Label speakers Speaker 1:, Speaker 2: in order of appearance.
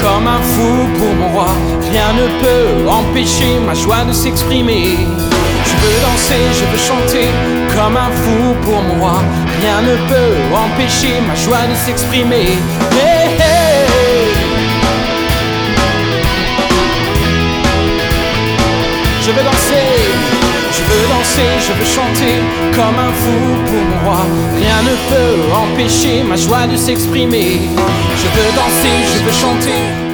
Speaker 1: comme un fou pour mon roi. Rien ne peut empêcher ma joie de s'exprimer. Je veux danser, je veux chanter comme un fou pour mon roi. Rien ne peut empêcher ma joie de s'exprimer. Hey, hey. Je veux danser, je veux chanter comme un fou pour mon roi. Rien ne peut empêcher ma joie de s'exprimer. Je veux danser, je veux chanter